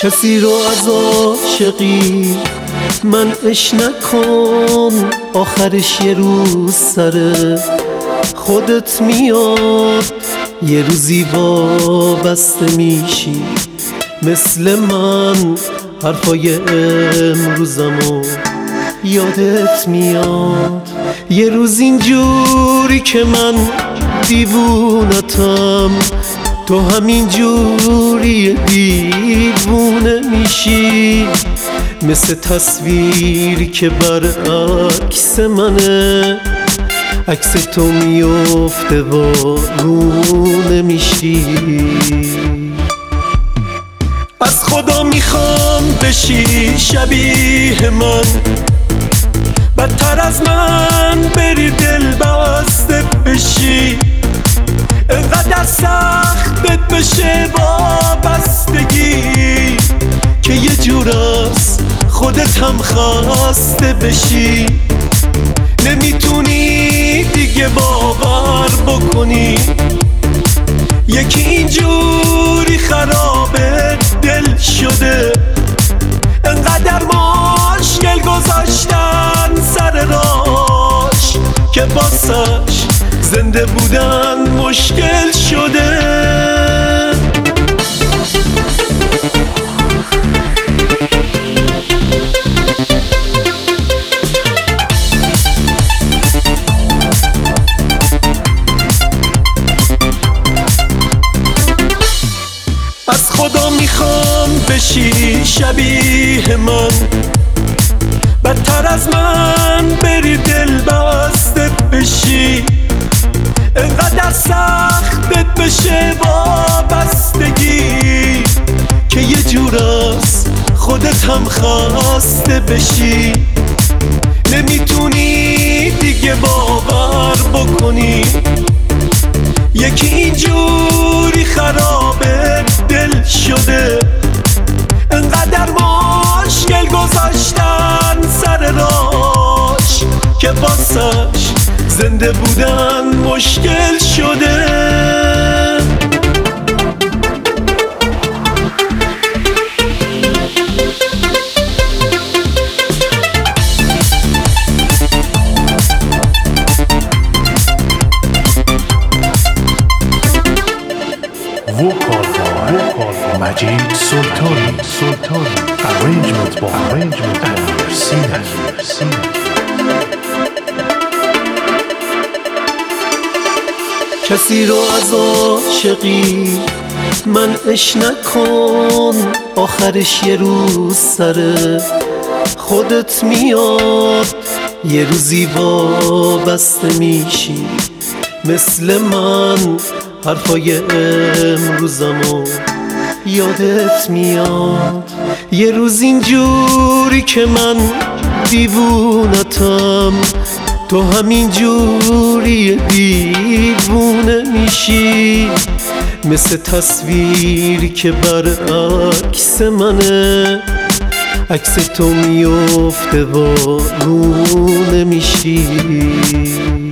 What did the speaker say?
کسی رو از عاشقی منعش نکن، آخرش یه روز سر خودت میاد، یه روزی وابسته میشی مثل من، حرفای امروزمو یادت میاد. یه روز اینجوری که من دیوونتم، تو همین جوری دیوونه میشی، مثل تصویری که برعکس منه، عکس تو میفته و رونه میشی. از خدا میخوام بشی شبیه من، بدتر از من بری دل بسته بشی، انقدر سختت بشه وابستگی که یه جور از خودت هم خسته بشی. نمیتونی دیگه باور بکنی یکی اینجوری خرابه دل شده، انقدر مشکل گذاشتن سر راش که واسش زنده بودن مشکل شده. از خدا میخوام بشی شبیه من، بدتر از من بری دل بسته بشی، انقدر سختت بشه وابستگی که یه جور از خودت هم خسته بشی. نمیتونی دیگه باور بکنی یکی اینجوری خرابه دل شده، انقدر مشکل گذاشتن سر راش که واسش زنده بودن مشکل شده. وکال مجید سلطانی arrangement با امیر کسی رو از عاشقی منعش نکن، آخرش یه روز سر خودت میاد، یه روزی وابسته میشی مثل من، حرفای امروزمو یادت میاد. یه روز اینجوری که من دیوونتم، تو همین جوری دیوونه میشی، مثل تصویری که برعکس منه، عکس تو میفته و رونه میشی.